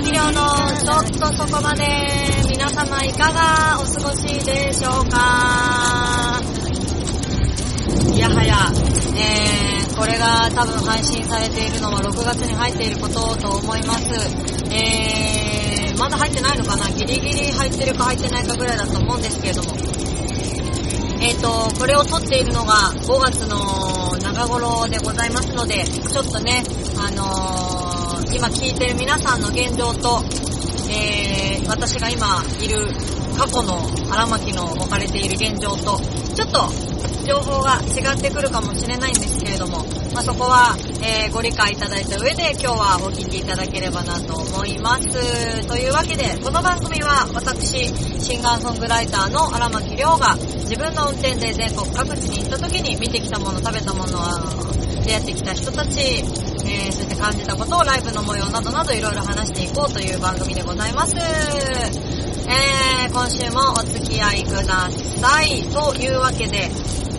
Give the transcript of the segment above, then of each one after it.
巻亮のちょっとそこまで。皆様いかがお過ごしでしょうか。いやはや、これが多分配信されているのは6月に入っていることと思います。まだ入ってないのかな、ギリギリ入ってるか入ってないかぐらいだと思うんですけれども、これを撮っているのが5月の中頃でございますので、ちょっとね、今聞いてる皆さんの現状と、私が今いる過去の荒牧の置かれている現状とちょっと情報が違ってくるかもしれないんですけれども、そこは、ご理解いただいた上で今日はお聞きいただければなと思います。というわけで、この番組は私シンガーソングライターの荒牧亮が自分の運転で全国各地に行った時に見てきたもの、食べたもの、出会ってきた人たち、そして感じたことをライブの模様などなどいろいろ話していこうという番組でございます。今週もお付き合いください。というわけで、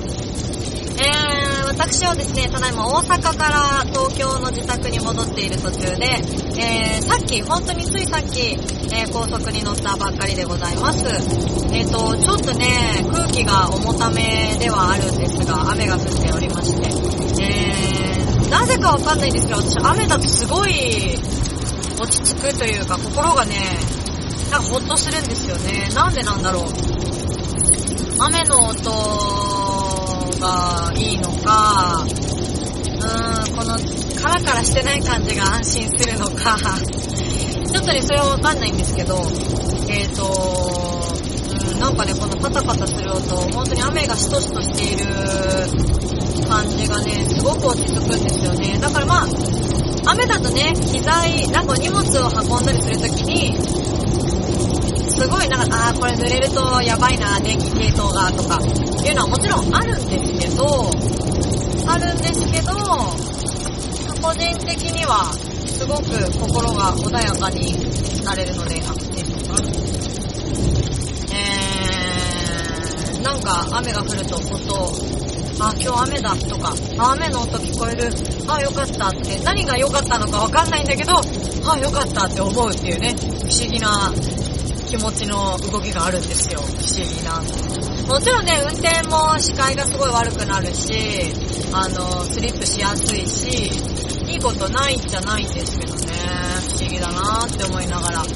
私はですね、ただいま大阪から東京の自宅に戻っている途中で、本当についさっき、高速に乗ったばっかりでございます。ちょっとね、空気が重ためではあるんですが、雨が降っておりまして、なぜかわかんないんですけど、私雨だとすごい落ち着くというか、心がね、なんかほっとするんですよね。なんでなんだろう。雨の音がいいのか、このカラカラしてない感じが安心するのか、ちょっとね、それはわかんないんですけど、なんかね、このパタパタする音、本当に雨がしとしとしている感じがね、すごく落ち着くんですよね。だから雨だとね、機材、なんか荷物を運んだりするときに、すごいなんか、これ濡れるとやばいな、電気系統が、とか、いうのはもちろんあるんですけど、個人的には、すごく心が穏やかになれるので、なんか雨が降ると今日雨だとか、雨の音聞こえる、よかったって、何が良かったのかわかんないんだけど、良かったって思うっていうね、不思議な気持ちの動きがあるんですよ。不思議な。もちろんね、運転も視界がすごい悪くなるし、スリップしやすいし、いいことないじゃないんですけどね、不思議だなーって思いながら。はい。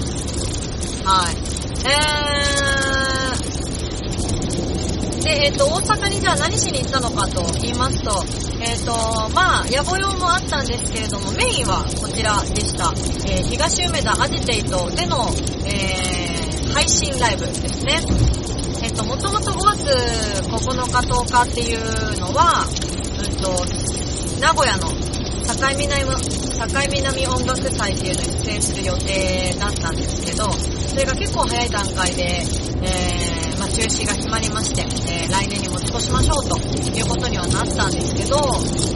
で、大阪にじゃあ何しに行ったのかと言いますと、野暮用もあったんですけれども、メインはこちらでした。東梅田アジテイトでの、配信ライブですね。もともと5月9日10日っていうのは、名古屋の境南音楽祭っていうのに出演する予定だったんですけど、それが結構早い段階で、中止が決まりまして、来年に持ち越しましょうということにはなったんですけど、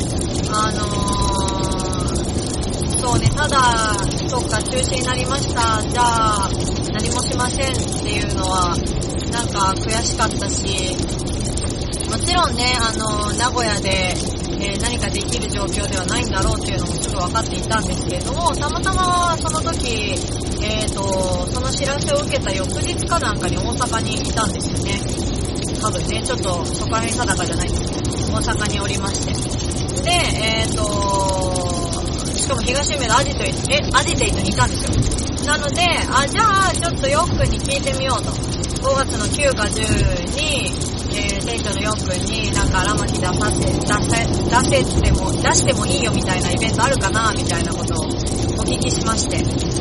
そうね、ただ、そうか、中止になりました、じゃあ、何もしませんっていうのは、なんか悔しかったし、もちろんね、名古屋で、何かできる状況ではないんだろうっていうのもすぐ分かっていたんですけれども、たまたまその時、その知らせを受けた翌日かなんかに大阪にいたんですよね。多分ね、ちょっとそこら辺定かじゃないんですけど、大阪におりまして。で、しかも東梅田アジテイトにいたんですよ。なので、じゃあちょっとヨックンに聞いてみようと。5月の9か10に、テイトのヨックンになんか荒牧出してもいいよみたいなイベントあるかなみたいなことをお聞きしまして。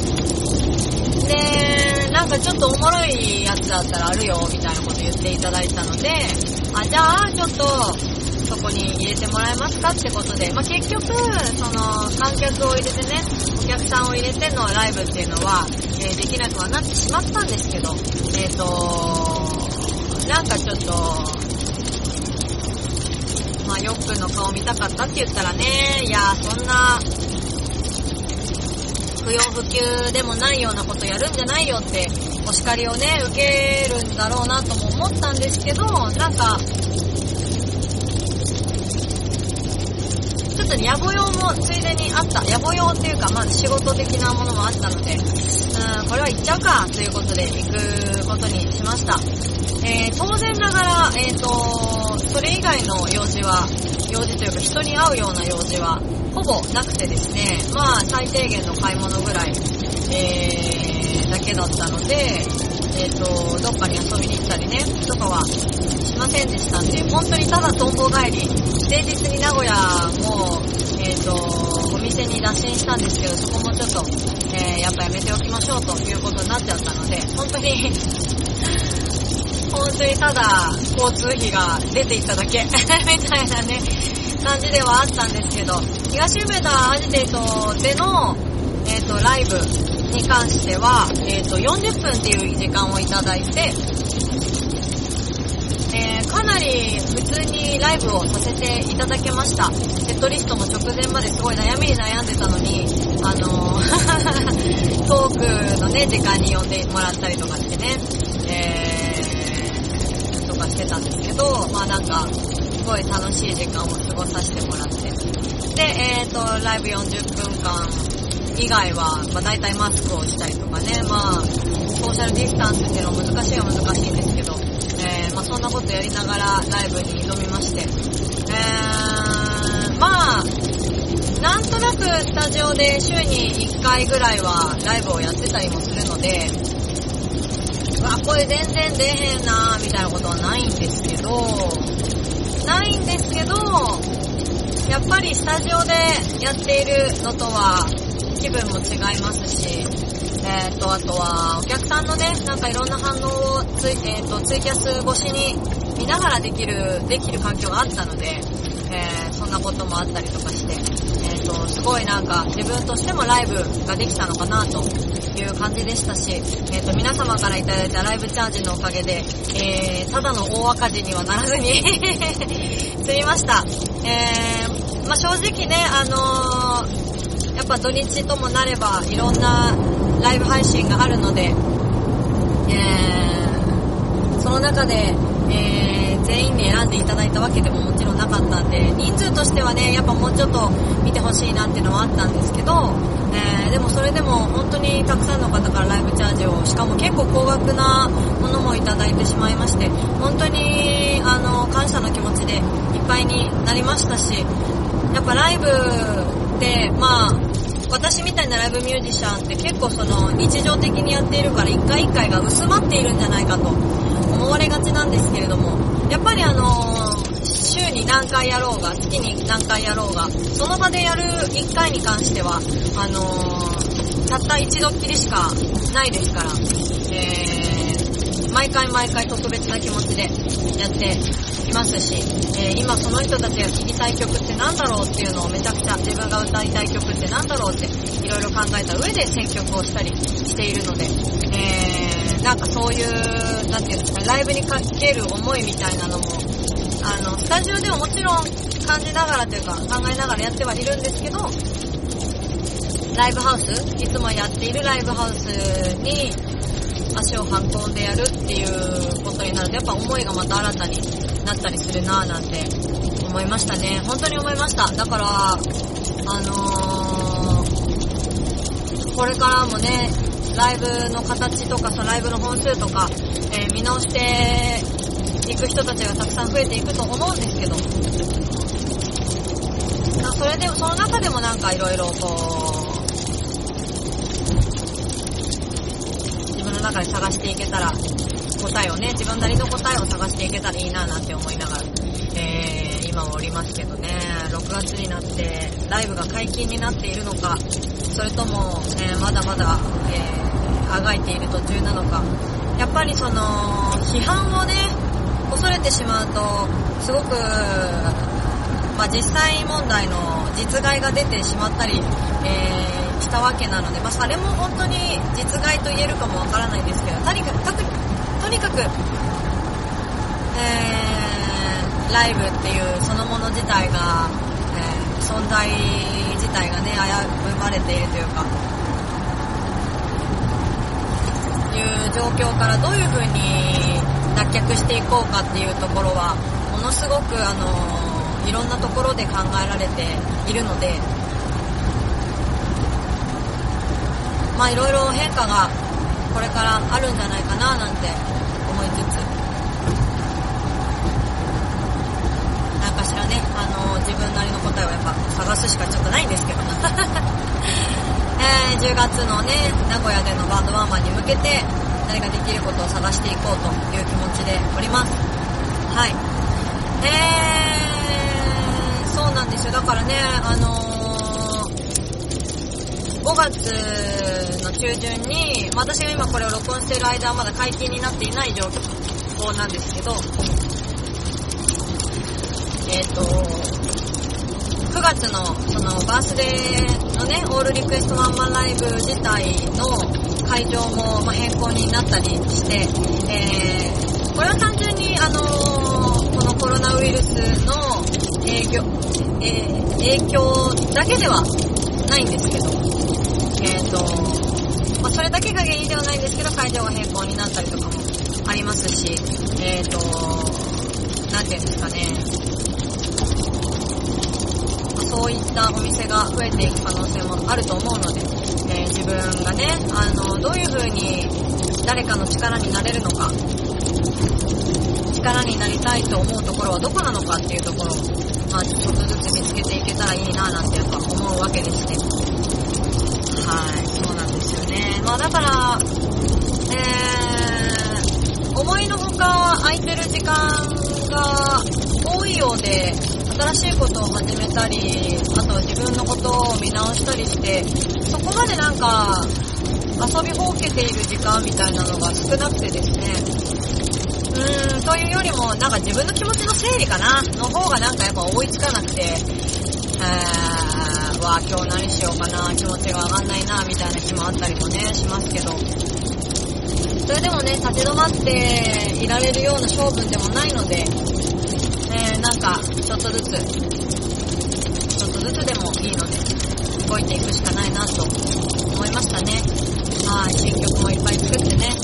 で、なんかちょっとおもろいやつだったらあるよみたいなこと言っていただいたので、じゃあちょっとそこに入れてもらえますかってことで、結局、観客を入れてね、お客さんを入れてのライブっていうのは、できなくはなってしまったんですけど、なんかちょっと、ヨックンの顔見たかったって言ったらね、いや、そんな、不要不急でもないようなことやるんじゃないよって、お叱りをね、受けるんだろうなとも思ったんですけど、なんか、ちょっととね、野暮用もついでにあった。野暮用っていうか、まあ仕事的なものもあったので、これは行っちゃうかということで行くことにしました。当然ながら、それ以外の用事というか人に会うような用事はほぼなくてですね、まあ最低限の買い物ぐらい、だけだったので、どっかに遊びに行ったりね、とかはしませんでしたんで、本当にただとんぼ帰り、前日に名古屋も、お店に打診したんですけど、そこもちょっと、やっぱやめておきましょうということになっちゃったので、本当にただ交通費が出ていっただけみたいなね、感じではあったんですけど、東梅田アジテートでの、ライブに関しては、40分っていう時間をいただいて、かなり普通にライブをさせていただけました。セットリストも直前まですごい悩みに悩んでたのに、トークのね、時間に呼んでもらったりとかしてね、とかしてたんですけど、まあなんか、すごい楽しい時間を過ごさせてもらって。で、ライブ40分間以外は、まあ大体マスクをしたりとかね、まあ、ソーシャルディスタンスっていうのは難しいは難しいんですけど、まあそんなことやりながらライブに挑みまして、まあ、なんとなくスタジオで週に1回ぐらいはライブをやってたりもするので、これ全然出へんなーみたいなことはないんですけど、やっぱりスタジオでやっているのとは気分も違いますし、あとはお客さんのね、なんかいろんな反応をツイキャス越しに見ながらできる環境があったので、そんなこともあったりとかして、すごいなんか自分としてもライブができたのかなという感じでしたし、皆様からいただいたライブチャージのおかげで、ただの大赤字にはならずに済みました。まあ、正直ね、やっぱ土日ともなればいろんなライブ配信があるので、その中で、全員に選んでいただいたわけでももちろんなかったんで、人数としてはね、やっぱもうちょっと見てほしいなっていうのはあったんですけど、でもそれでも本当にたくさんの方からライブチャージを、しかも結構高額なものもいただいてしまいまして、本当に感謝の気持ちでいっぱいになりましたし、やっぱライブで、まあ私みたいなライブミュージシャンって結構その日常的にやっているから一回一回が薄まっているんじゃないかと思われがちなんですけれども、やっぱり週に何回やろうが、月に何回やろうが、その場でやる1回に関しては、たった一度っきりしかないですから、毎回特別な気持ちでやっていますし、今その人たちが聴きたい曲ってなんだろうっていうのをめちゃくちゃ自分が歌いたい曲ってなんだろうっていろいろ考えた上で選曲をしたりしているので、なんかそういう、なんていうんですか、ライブにかける思いみたいなのも、スタジオでももちろん感じながらというか考えながらやってはいるんですけど、ライブハウス、いつもやっているライブハウスに足を運んでやるっていうことになると、やっぱ思いがまた新たになったりするなぁなんて思いましたね。本当に思いました。だから、これからもね、ライブの形とか、そのライブの本数とか、見直していく人たちがたくさん増えていくと思うんですけど、その中でもなんかいろいろこう、自分の中で探していけたら、答えをね、自分なりの答えを探していけたらいいななんて思いながら、今はおりますけどね。6月になってライブが解禁になっているのか、それとも、まだまだ、あがいている途中なのか。やっぱりその批判をね恐れてしまうと、すごく、まあ、実際問題の実害が出てしまったり、したわけなので、まあ、それも本当に実害と言えるかもわからないですけど、とにかく、ライブっていうそのもの自体が、存在自体がね危ぶまれているというか、いう状況からどういう風に脱却していこうかっていうところはものすごくいろんなところで考えられているので、まあいろいろ変化がこれからあるんじゃないかななんて思いつつ、なんかしらね、自分なりの答えをやっぱ探すしかちょっとないんですけど10月のね、名古屋でのバンドワンマンに向けて何かできることを探していこうという気持ちでおります。はい。そうなんですよ。だからね、5月の中旬に、私が今これを録音している間はまだ解禁になっていない状況なんですけど、9月のそのバースデーのね、オールリクエストワンマンライブ自体の会場も変更になったりして、これは単純にこのコロナウイルスの影響だけではないんですけど、それだけが原因ではないんですけど、会場が変更になったりとかもありますし、なんていうんですかね、そういったお店が増えていく可能性もあると思うので、自分がね、どういう風に誰かの力になれるのか、力になりたいと思うところはどこなのかっていうところを、ちょっとずつ見つけていけたらいいななんてやっぱ思うわけでして、はい、そうなんですよね。だから、思いのほか空いてる時間が多いようで、新しいことを始めたり、あと自分のことを見直したりして、そこまでなんか遊びほうけている時間みたいなのが少なくてですね、というよりもなんか自分の気持ちの整理かなの方がなんかやっぱ追いつかなくて、今日何しようかな、気持ちが上がんないなみたいな日もあったりもねしますけど、それでもね、立ち止まっていられるような性分でもないので、なんかちょっとずつでもいいので動いていくしかないなと思いましたね。はい、新曲もいっぱい作ってね、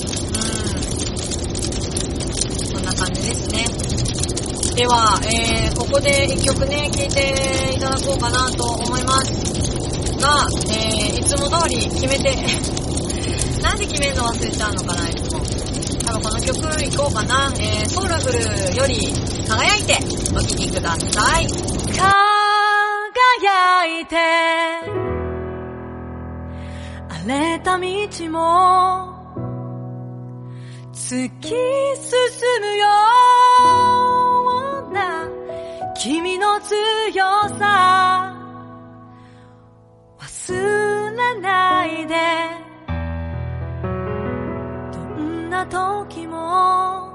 そんな感じですね。では、ここで一曲ね聴いていただこうかなと思いますが、いつも通り決めてなんで決めるの忘れちゃうのかな、いつも。多分この曲いこうかな。ソウルフルより輝いてお聴きください。 輝いて荒れた道も突き進むような君の強さ忘れないで、どんな時も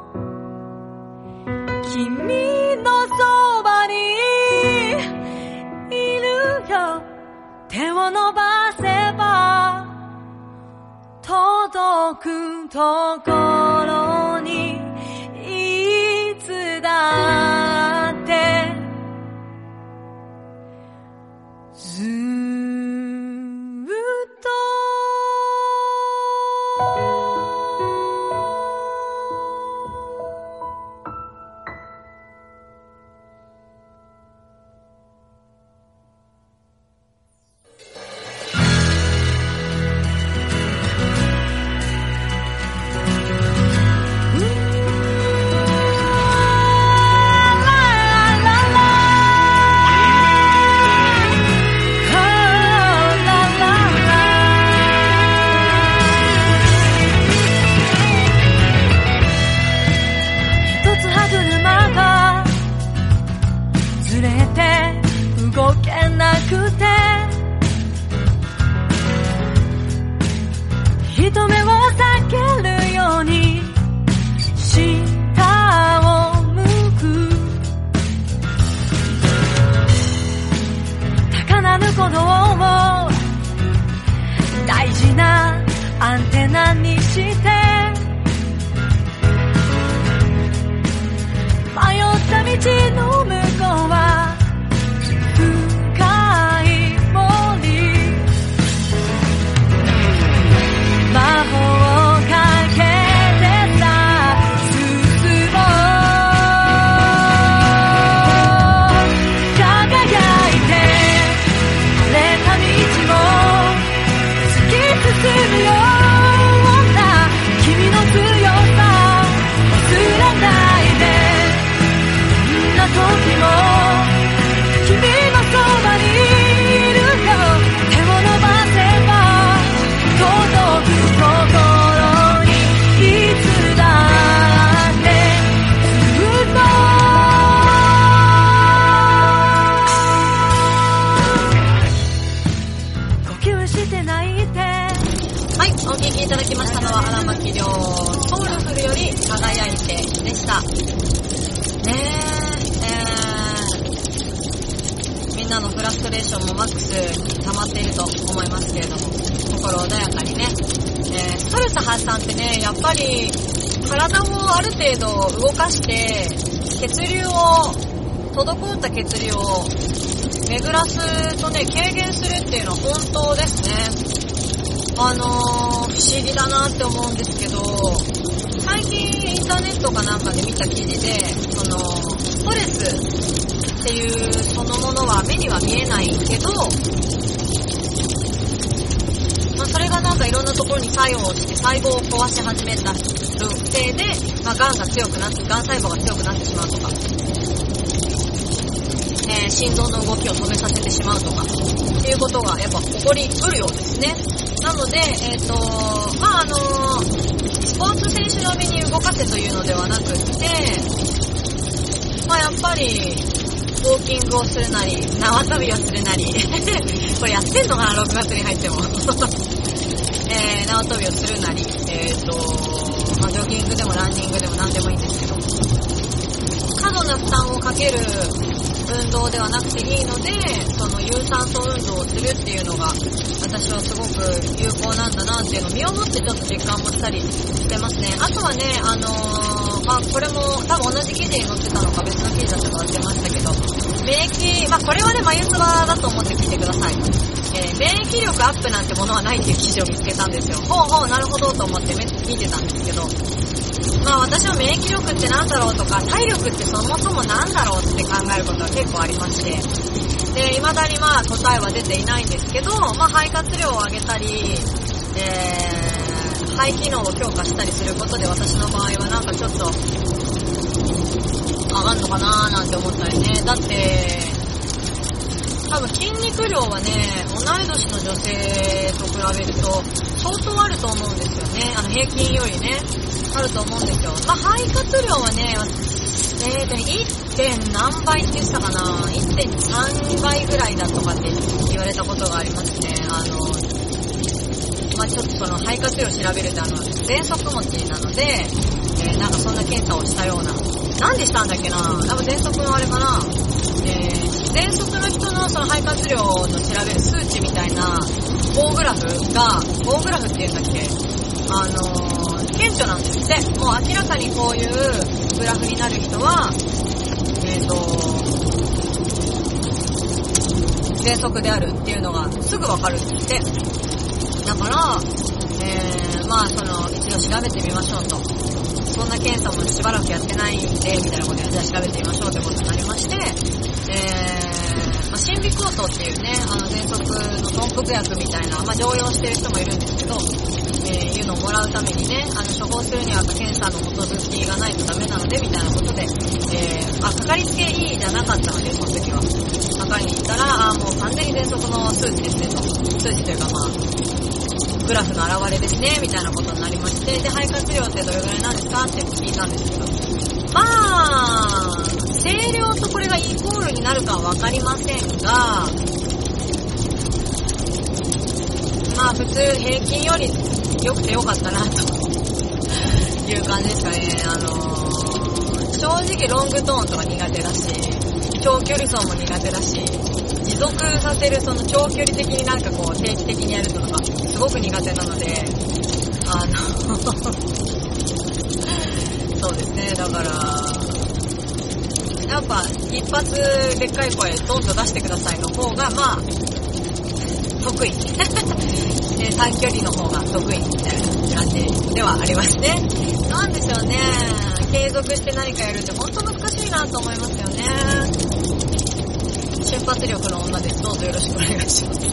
君のそばにいるよ。手を伸ばせば届くところにいつだってずーっとてでした。みんなのフラストレーションもマックスに溜まっていると思いますけれども、心穏やかにね、ストレス発散ってね、やっぱり体をある程度動かして滞った血流を巡らすとね、軽減するっていうのは本当ですね。不思議だなって思うんですけど、最近インターネットかなんかで見た記事で、ストレスっていうそのものは目には見えないけど、それがなんかいろんなところに作用して細胞を壊し始めたせいで、がん細胞が強くなってしまうとか、心臓の動きを止めさせてしまうとかっていうことがやっぱ起こりうるようですね。なので、スポーツ選手並みに動かせというのではなくって、やっぱりウォーキングをするなり、縄跳びをするなりこれやってんのかな、6月に入っても縄跳びをするなり、ジョギングでもランニングでも何でもいいんですけど、過度な負担をかける運動ではなくていいので、その有酸素運動をするっていうのが私はすごく有効なんだなっていうのを身をもってちょっと実感もしたりしてますね。あとはね、これも多分同じ記事に載ってたのか別の記事だったか忘れましたけど、免疫、これはね、眉唾だと思って聞いてください。免疫力アップなんてものはないっていう記事を見つけたんですよ。なるほどと思って見てたんですけど、私は免疫力ってなんだろうとか、体力ってそもそもなんだろうって考えることは結構ありまして、で、未だに答えは出ていないんですけど、肺活量を上げたり、肺機能を強化したりすることで私の場合はなんかちょっと上がんのかなーなんて思ったりね。だって多分筋肉量はね、同い年の女性と比べると相当あると思うんですよね。平均よりね、あると思うんですよ。肺活量はね、1. 何倍って言ってたかな、 1.3 倍ぐらいだとかって言われたことがありますね。ちょっとその肺活量を調べるって喘息持ちなので、なんかそんな検査をしたような。なんでしたんだっけな、喘息のあれかな、喘息の人のその肺活量の調べる数値みたいな棒グラフっていうんだっけ、顕著なんですって。もう明らかにこういうグラフになる人は、喘息であるっていうのがすぐわかるんですって。だから、一度調べてみましょうと。そんな検査もしばらくやってないんで、みたいなことで、じゃあ調べてみましょうってことになりまして、心鼻酵素っていうね、喘息の豚腹薬みたいな、常用してる人もいるんですけど、いうのをもらうためにね、処方するには検査の基づきがないとダメなので、みたいなことで、かかりつけ医じゃなかったので、その時は。測りに行ったら、もう完全に喘息の数値ですねと。数値というかグラフの表れですね、みたいなことになりまして、で、肺活量ってどれぐらいなんですかって聞いたんですけど、声量とこれがイコールになるかはわかりませんが、普通平均より良くて良かったなという感じですかね。正直ロングトーンとか苦手だし、長距離走も苦手だし、持続させるその長距離的になんかこう定期的にやるのがすごく苦手なので、そうですね。だからやっぱ一発でっかい声どんどん出してくださいの方が得意短距離の方が得意みたいな感じではありますね。なんでしょうね、継続して何かやるって本当難しいなと思いますよね。瞬発力の女です。どうぞよろしくお願いします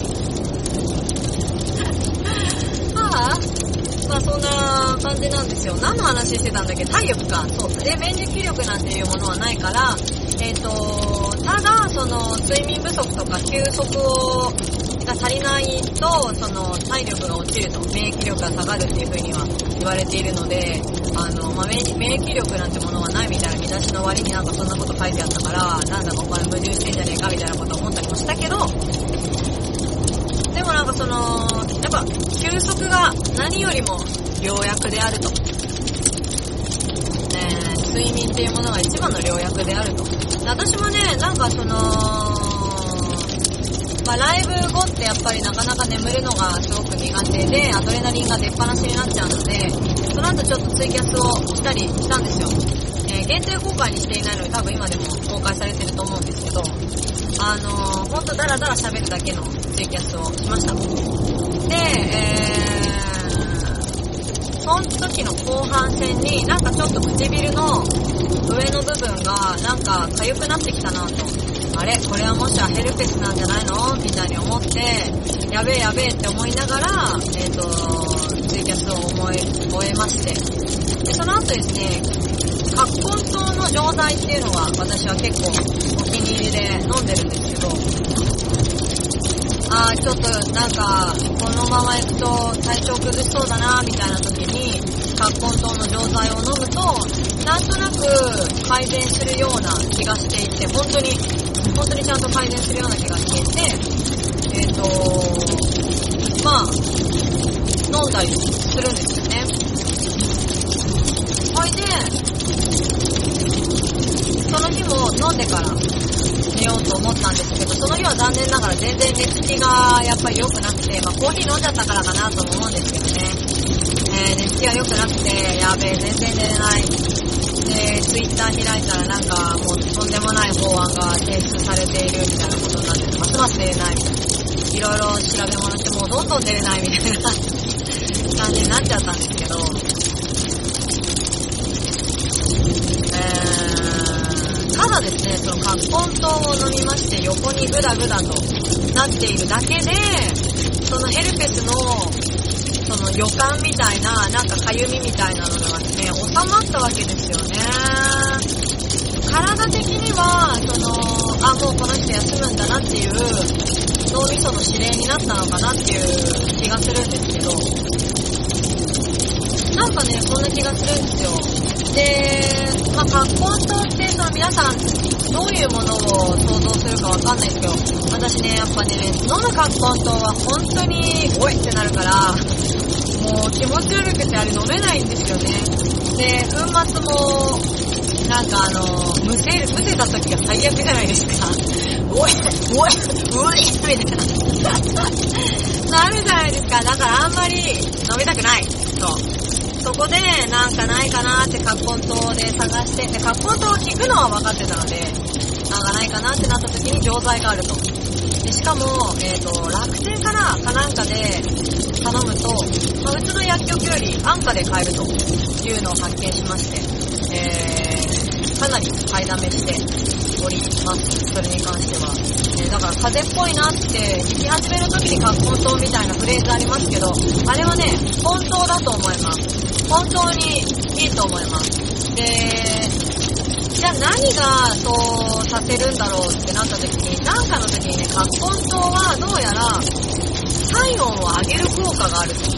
そんな感じなんですよ。何の話してたんだっけ、体力か。そうで、免疫力なんていうものはないから、ただその睡眠不足とか休息が足りないと、その体力が落ちると、免疫力が下がるっていう風には言われているので、免疫力なんてものはないみたいな見出しの割になんかそんなこと書いてあったから、なんだかお前矛盾してんじゃねえかみたいなこと思ったりもしたけど、でもなんかやっぱ休息が何よりも良薬であると、 睡眠っていうものが一番の良薬であると。私もね、なんかライブ後ってやっぱりなかなか眠るのがすごく苦手で、アドレナリンが出っ放しになっちゃうので、その後ちょっとツイキャスをしたりしたんですよ。限定公開にしていないので多分今でも公開されてると思うんですけど、ほんとダラダラ喋るだけのツイキャスをしました。で、その時の後半戦になんかちょっと唇の上の部分がなんか痒くなってきたなと。あれこれはもしやヘルペスなんじゃないのみたいに思って、やべえやべえって思いながら、ツイキャスを終えまして。で、その後ですね、葛根湯の錠剤っていうのが私は結構お気に入りで飲んでるんですけど、ちょっとなんかこのまま行くと体調崩しそうだなみたいな時に葛根湯の錠剤を飲むとなんとなく改善するような気がしていて、本当にちゃんと改善するような気がしていて、飲んだりするんですよね。ほいでその日も飲んでから寝ようと思ったんですけど、その日は残念ながら全然寝つきがやっぱり良くなくて、コーヒー飲んじゃったからかなとも思うんですけどね、寝つきが良くなくて、やべえ全然寝れない。で、ツイッター開いたらなんかもうとんでもない法案が提出されているみたいなことになってて、ますます寝れないみたいな、いろいろ調べ物してもうどんどん寝れないみたいな感じになっちゃったんですけど、ただですね、その葛根湯を飲みまして横にグダグダとなっているだけで、そのヘルペスのその予感みたいな、なんかかゆみみたいなのがですね、収まったわけですよね。体的にはもうこの人休むんだなっていう脳みその指令になったのかなっていう気がするんですけど、なんかね、そんな気がするんですよ。で、葛根湯って皆さんどういうものを想像するかわかんないですけど、私ね、やっぱね、飲む葛根湯は本当においってなるから、もう気持ち悪くてあれ飲めないんですよね。で、粉末もなんかむせた時が最悪じゃないですか。おいみたいななるじゃないですか。だからあんまり飲みたくないそこでなんかないかなって葛根湯で探して、で葛根湯を効くのは分かってたので、なんかないかなってなった時に錠剤があると。でしかも、楽天からかなんかで頼むと、うちの薬局より安価で買えるというのを発見しまして、かなり買いだめしております。それに関しては、だから風邪っぽいなって聞き始める時に葛根湯みたいなフレーズありますけど、あれはね、本当だと思います。本当にいいと思います。で、じゃあ何がそうさせるんだろうってなった時に、なんかの時にね、葛根湯はどうやら体温を上げる効果があると。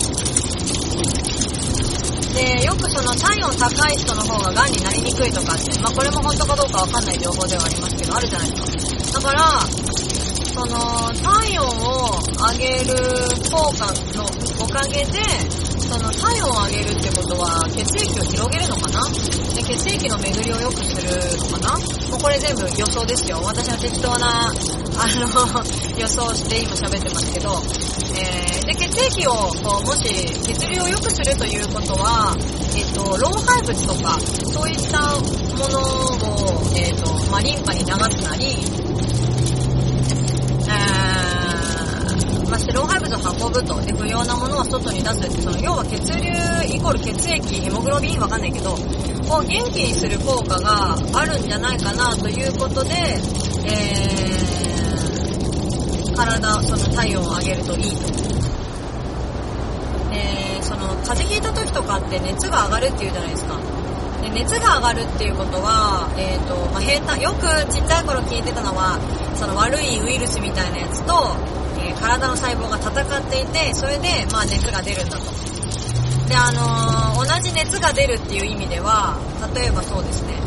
で、よくその体温高い人の方が癌になりにくいとかって、これも本当かどうかわかんない情報ではありますけど、あるじゃないですか。だから、その体温を上げる効果のおかげで、その体温を上げるってことは血液を広げるのかな。で、血液の巡りを良くするのかな。もうこれ全部予想ですよ。私は適当な予想して今喋ってますけど、で血液をもし血流を良くするということは、老廃物とかそういったものをリンパに流すなり、老廃物を運ぶと。で、不要なものは外に出すって、その要は血流イコール血液、ヘモグロビンわかんないけど、を元気にする効果があるんじゃないかなということで、その体温を上げるといいと。その風邪ひいた時とかって熱が上がるっていうじゃないですか。で、熱が上がるっていうことは、よくちっちゃい頃聞いてたのは、その悪いウイルスみたいなやつと、体の細胞が戦っていて、それで熱が出るんだと。で、同じ熱が出るっていう意味では、例えばそうですね、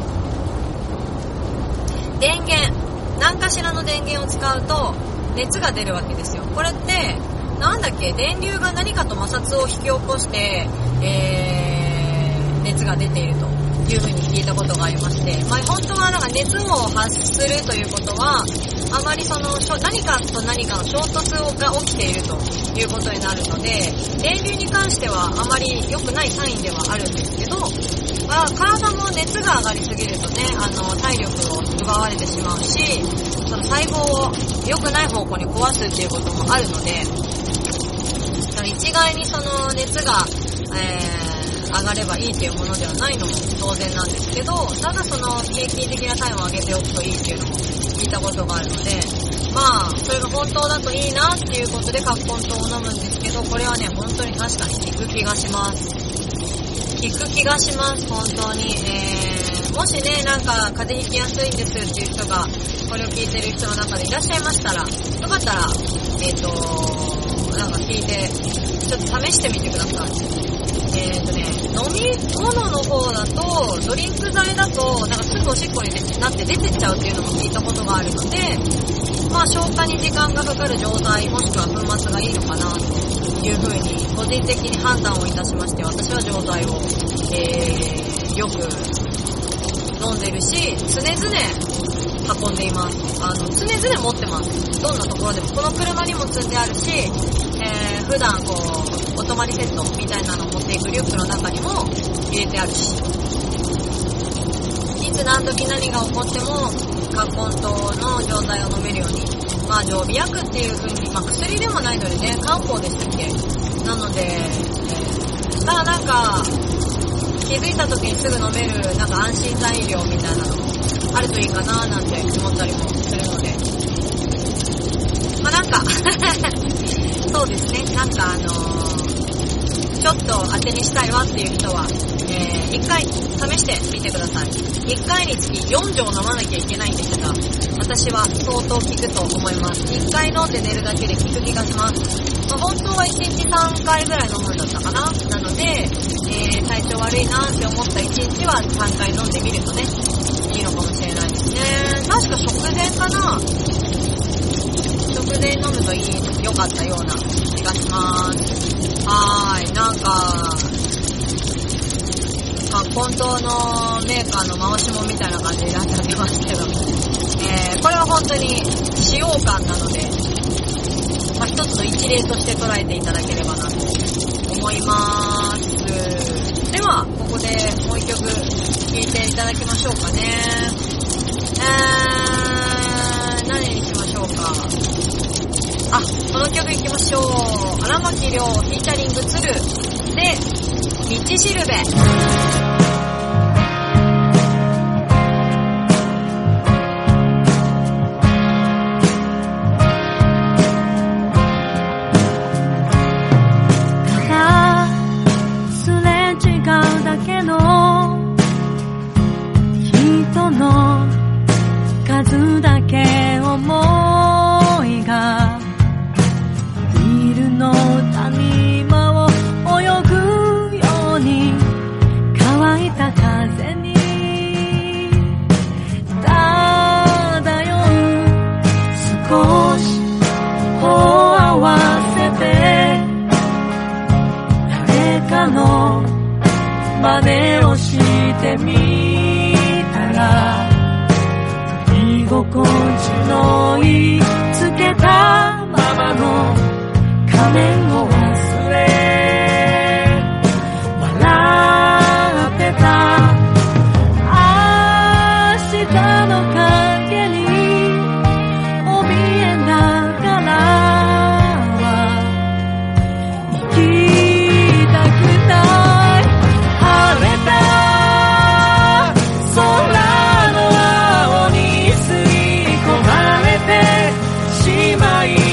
電源、何かしらの電源を使うと熱が出るわけですよ。これってなんだっけ、電流が何かと摩擦を引き起こして、熱が出ているという風に聞いたことがありまして、まあ本当はなんか熱を発するということは、あまりその何かと何かの衝突が起きているということになるので、電流に関してはあまり良くないサインではあるんですけど、まあ、体も熱が上がりすぎるとね、体力を奪われてしまうし、その細胞を良くない方向に壊すっていうこともあるので、一概にその熱が、上がればいいっていうものではないのも当然なんですけど、ただその平均的な体温を上げておくといいっていうのも聞いたことがあるので、まあそれが本当だといいなっていうことでカッコン糖を飲むんですけど、これはね本当に確かに効く気がします。効く気がします本当に。もしねなんか風邪ひきやすいんですっていう人がこれを聞いてる人の中でいらっしゃいましたら、よかったらなんか聞いてちょっと試してみてください。飲み物の方だと、ドリンク剤だと、なんかすぐおしっこになって出てっちゃうっていうのも聞いたことがあるので、まあ消化に時間がかかる錠剤もしくは粉末がいいのかなという風に個人的に判断をいたしまして、私は錠剤を、よく飲んでるし、常々運んでいます。常々持ってます。どんなところでも。この車にも積んであるし、普段こう、お泊まりセットみたいなのを持っていくリュックの中にも入れてあるし。いつ何時何が起こっても、カッコン糖の錠剤を飲めるように。まあ常備薬っていう風に、まあ薬でもないのでね、漢方でしたっけ？なので、ただなんか、気づいた時にすぐ飲める、なんか安心材料みたいなのもあるといいかななんて思ったりもするので。まあなんか、そうですね、なんかちょっと当てにしたいわっていう人は、一回試してみてください。1回につき4錠飲まなきゃいけないんですが、私は相当効くと思います。1回飲んで寝るだけで効く気がします。まあ、本当は1日3回ぐらい飲むんだったかな。なので、体調悪いなって思った1日は3回飲んでみるとね、いいのかもしれないですね。確か食前かな。食前飲むと良かったような気がします。なんか、カッコン糖のメーカーの回しもみたいな感じになっちゃってますけど、これは本当に使用感なので、まあ、一つの一例として捉えていただければなと思います。では、ここでもう一曲聴いていただきましょうかね。何にしましょうか。この曲いきましょう。荒牧亮フィーチャリング鶴で道しるべ。 数だけ思いがビルの谷間を泳ぐように乾いた風に漂う少し頬を合わせて誰かの真似をしてみたら居心地のいいつけたままの仮面を忘れ笑ってた明日の影に怯えながらは生きたくない晴れた空のしまい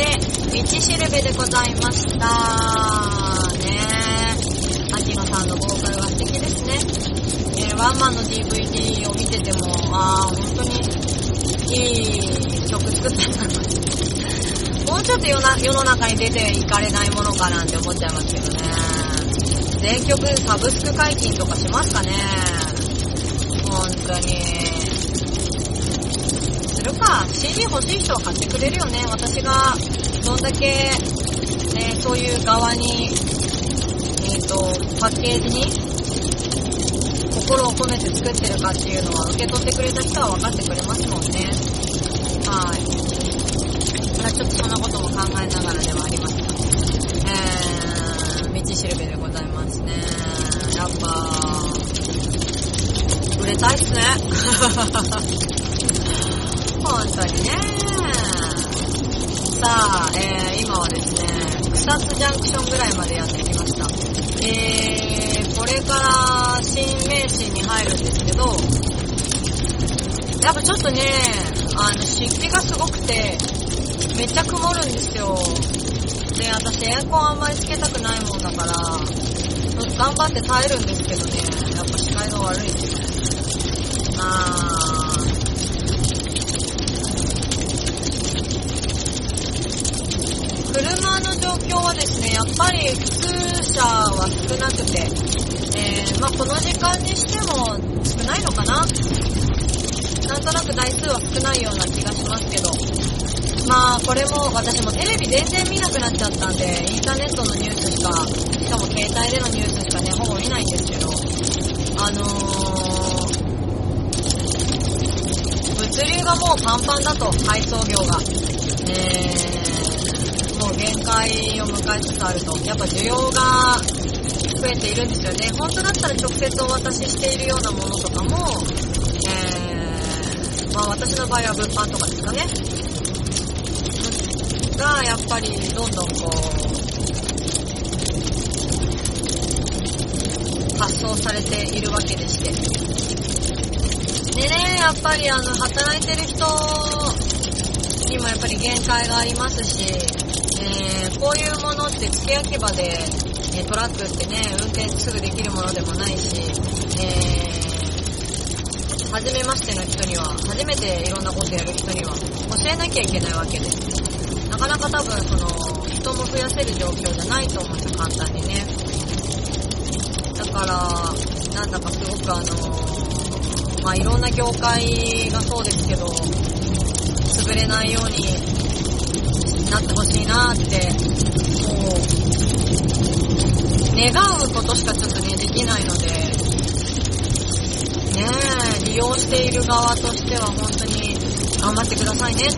で、道しるべでございましたね。秋野さんのボーカルは素敵ですね。ワンマンの DVD を見てても、本当にいい曲作ったな。もうちょっと世の中に出ていかれないものかなんて思っちゃいますけどね。全曲サブスク解禁とかしますかね。本当に。するか。CD 欲しい人は買ってくれるよね。私がどんだけ、そういう側に、パッケージに心を込めて作ってるかっていうのは受け取ってくれた人は分かってくれますもんね。はい。ちょっとそんなことも考えながらではありますが、道しるべでございますね。やっぱ売れたいっすね。本当にね。さあ、今はですね、草津ジャンクションぐらいまでやってきました。これから新名神に入るんですけど、やっぱちょっとね、湿気がすごくて、めっちゃ曇るんですよ。で、私エアコンあんまりつけたくないもんだから、ちょっと頑張って耐えるんですけどね、やっぱ視界が悪いですね。車の状況はですね、やっぱり普通車は少なくて、この時間にしても少ないのかな。なんとなく台数は少ないような気がしますけど、これも私もテレビ全然見なくなっちゃったんで、インターネットのニュースしか、しかも携帯でのニュースしかね、ほぼ見ないんですけど、物流がもうパンパンだと、配送業が。もう限界を迎えつつあると、やっぱ需要が増えているんですよね。本当だったら直接お渡ししているようなものとかも、私の場合は物販とかですかね。が、やっぱりどんどん発送されているわけでして。でね、やっぱり働いてる人にもやっぱり限界がありますし、こういうものって付け焼き場で、トラックってね、運転すぐできるものでもないし、初めましての人には、初めていろんなことやる人には教えなきゃいけないわけで、なかなか多分人も増やせる状況じゃないと思うんですよ、簡単にね。だからなんだかすごくいろんな業界がそうですけど、潰れないようになってほしいなって、もう願うことしかちょっとねできないのでね。利用している側としては本当に頑張ってくださいねって、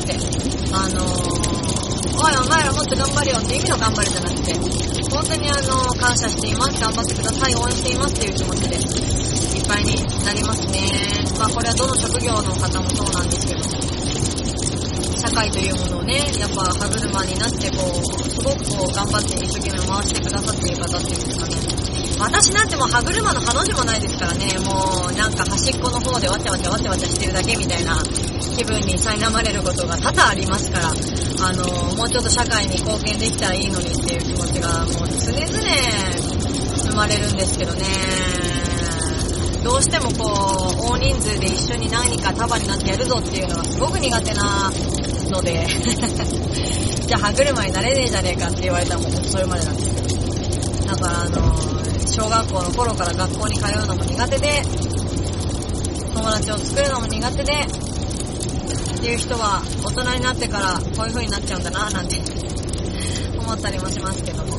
おいお前らもっと頑張れよって意味の頑張るじゃなくて、本当に感謝しています、頑張ってください、応援していますっていう気持ちでいっぱいになりますね。これはどの職業の方もそうなんですけど、社会というものをね、やっぱ歯車になってすごく頑張って一生懸命回してくださっている方っていうんですかね。私なんてもう歯車のハの字もないですからね、もうなんか端っこの方でわちゃわちゃしてるだけみたいな気分に苛まれることが多々ありますから、もうちょっと社会に貢献できたらいいのにっていう気持ちがもう常々生まれるんですけどね。どうしても大人数で一緒に何か束になってやるぞっていうのがすごく苦手なのでじゃあ歯車になれねえじゃねえかって言われたらもうそれまでなんですけど、だから小学校の頃から学校に通うのも苦手で、友達を作るのも苦手でっていう人は大人になってからこういう風になっちゃうんだななんて思ったりもしますけども、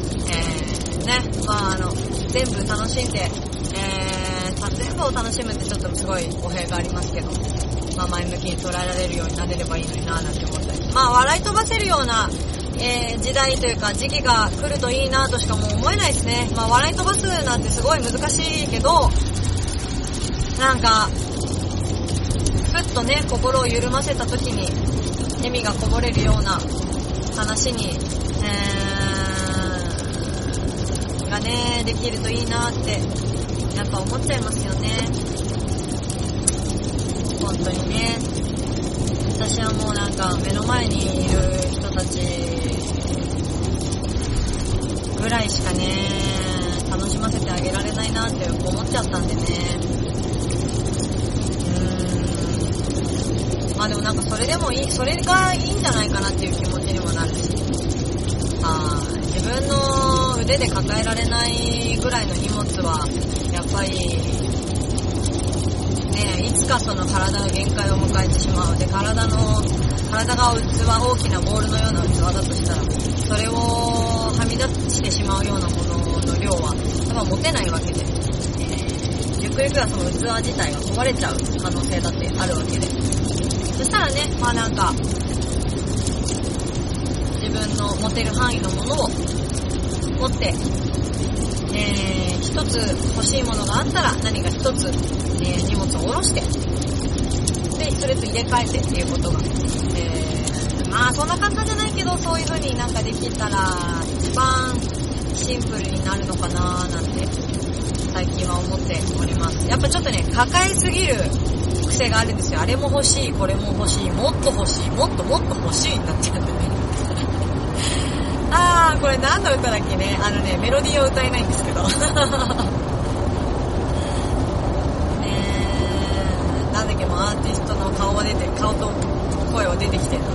全部楽しんで、全部を楽しむってちょっとすごい語弊がありますけど、前向きに捉えられるようになれればいいのにななんて思ったり、笑い飛ばせるような、時代というか時期が来るといいなとしかもう思えないですね。笑い飛ばすなんてすごい難しいけど、なんかふっとね心を緩ませた時に笑みがこぼれるような話に、がねできるといいなってやっぱ思っちゃいますよね。本当にね。 私はもうなんか目の前にいる人たちぐらいしかね楽しませてあげられないなって思っちゃったんでね。まあでもなんかそれでもいい、それがいいんじゃないかなっていう気持ちにもなるし、自分の腕で抱えられないぐらいの荷物はやっぱりね、いつかその体の限界を迎えてしまう。で、体が大きなボールのような器だとしたら、それをはみ出してしまうようなものの量は多分持てないわけで、ゆっくりくらいその器自体が壊れちゃう可能性だってあるわけで、そしたらね、まあなんか自分の持てる範囲のものを持って、一つ欲しいものがあったら何か一つ、荷物を下ろして、でそれと入れ替えてっていうことが、まあそんな簡単じゃないけど、そういう風になんかできたら一番シンプルになるのかななんて最近は思っております。やっぱちょっとね、抱えすぎる癖があるんですよ。あれも欲しい、これも欲しい、もっと欲しい、もっともっと欲しいになっちゃうんだね。これ何の歌だっけね。メロディーを歌えないんですけど。なんだっけ、もうアーティストの顔と声は出てきてる。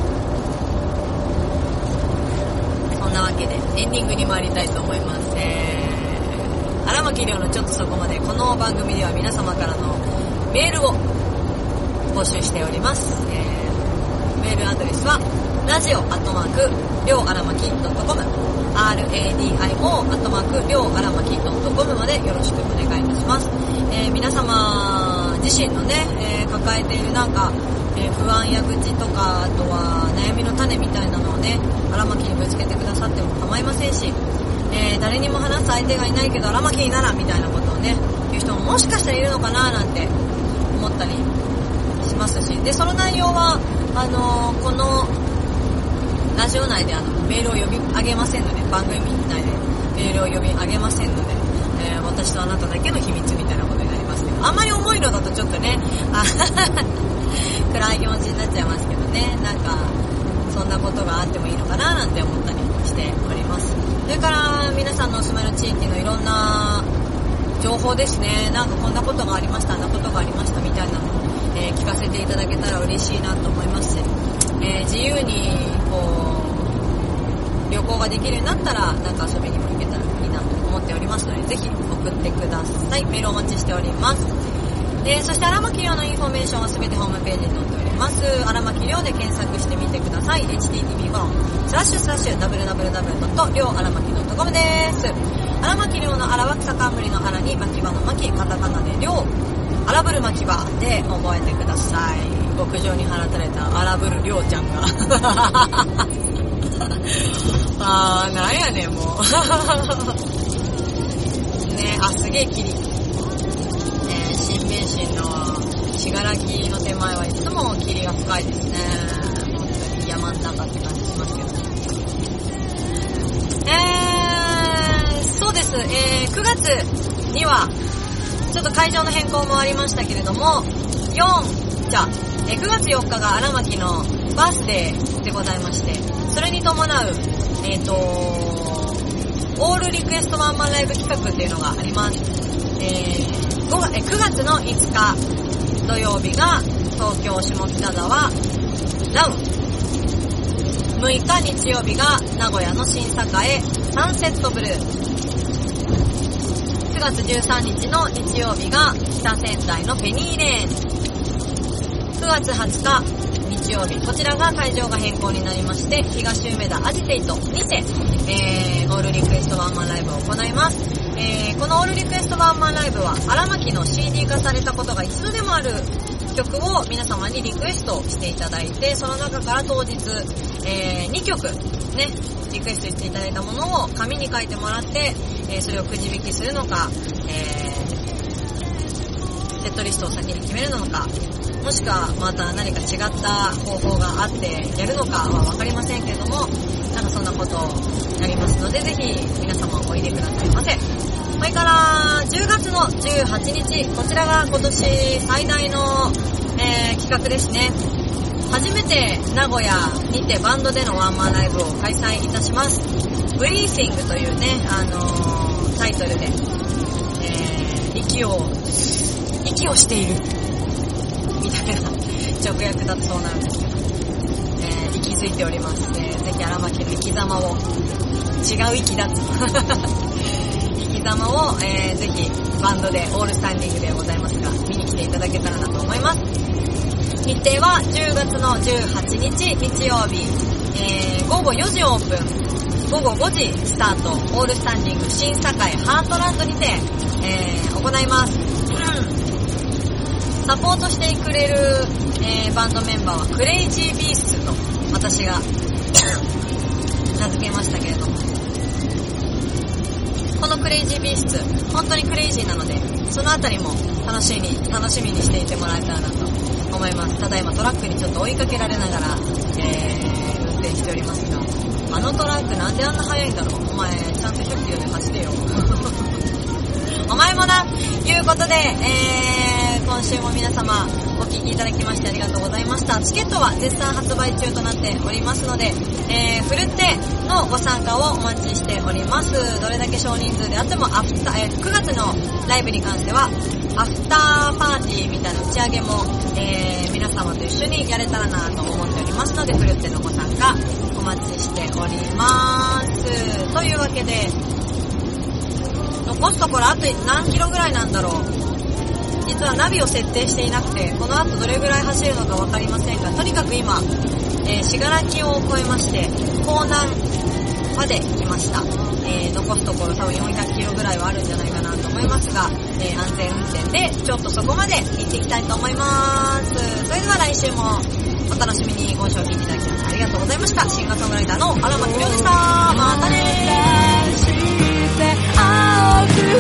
そんなわけでエンディングに参りたいと思います。荒牧亮のちょっとそこまで。この番組では皆様からのメールを募集しております。メールアドレスはradio@ryo-aramaki.com radio@ryo-aramaki.com までよろしくお願いいたします。皆様自身のね、抱えているなんか、不安や愚痴とか、あとは悩みの種みたいなのをね、荒牧にぶつけてくださっても構いませんし、誰にも話す相手がいないけど荒牧にならみたいなことをね言う人ももしかしたらいるのかななんて思ったりしますし、でその内容はこのラジオ内でメールを読み上げませんので、番組内でメールを読み上げませんので、私とあなただけの秘密みたいなことになりますけど、あんまり重いのだとちょっとね暗い気持ちになっちゃいますけどね、なんかそんなことがあってもいいのかななんて思ったりしております。それから皆さんのお住まいの地域のいろんな情報ですね、なんかこんなことがありました、あんなことがありましたみたいなのを、聞かせていただけたら嬉しいなと思いますし、自由にこう旅行ができるようになったらなんか遊びにも行けたらいいなと思っておりますので、ぜひ送ってください。メールお待ちしております。そして荒牧亮のインフォメーションはすべてホームページに載っております。荒牧亮で検索してみてください。http://www.ryo-aramaki.com です。荒牧亮の荒は草冠の荒に牧場の牧、カタカナで亮、荒ぶる牧場で覚えてください。牧場に放たれた荒ぶる亮ちゃんがなんやねんもうね、すげえ霧、新名神の信楽の手前はいつも霧が深いですね。本当に山ん中って感じしますけど、そうです。9月にはちょっと会場の変更もありましたけれども、9月4日が荒牧のバースデーでございまして、それに伴うオールリクエストワンマンライブ企画っていうのがあります。9月の5日土曜日が東京下北沢ラウン、6日日曜日が名古屋の新栄サンセットブルー、9月13日の日曜日が北仙台のペニーレーン、9月20日日曜日、こちらが会場が変更になりまして、東梅田アジテイトにて、オールリクエストワンマンライブを行います。このオールリクエストワンマンライブは荒牧の CD 化されたことが一度でもある曲を皆様にリクエストしていただいて、その中から当日、2曲ねリクエストしていただいたものを紙に書いてもらって、それをくじ引きするのか、セットリストを先に決めるのか、もしくはまた何か違った方法があってやるのかは分かりませんけれども、なんかそんなことをやりますので、ぜひ皆様おいでくださいませ。それから10月の18日、こちらが今年最大の、企画ですね。 初めて名古屋にてバンドでのワンマンライブを開催いたします。ブリーシングというね、タイトルで、息をしているみたいな直訳だとそうなるんですけど、息づいております。ぜひ荒牧の生き様を、違う息だと生き様を、ぜひバンドでオールスタンディングでございますが見に来ていただけたらなと思います。日程は10月の18日日曜日、午後4時オープン、午後5時スタート、オールスタンディング新栄ハートランドにて、行います。サポートしてくれる、バンドメンバーはクレイジービーストと私が名付けましたけれども、このクレイジービースト本当にクレイジーなので、そのあたりも楽しみにしていてもらえたらなと思います。ただいまトラックにちょっと追いかけられながら、運転しておりますが、あのトラックなんであんな速いんだろう。お前ちゃんと100キロで走れよお前もな。いうことで、今週も皆様お聞きいただきましてありがとうございました。チケットは絶賛発売中となっておりますので、ふるってのご参加をお待ちしております。どれだけ少人数であっても9月のライブに関してはアフターパーティーみたいな打ち上げも、皆様と一緒にやれたらなと思っておりますので、ふるってのご参加お待ちしております。というわけで、残すところあと何キロぐらいなんだろう。実はナビを設定していなくて、この後どれぐらい走るのか分かりませんが、とにかく今、信楽を越えまして港南まで来ました。残すところ多分400キロぐらいはあるんじゃないかなと思いますが、安全運転でちょっとそこまで行っていきたいと思います。それでは来週もお楽しみに。今週を聞いていただきましてありがとうございました。シンガーソングライターの荒牧亮でした。またねー。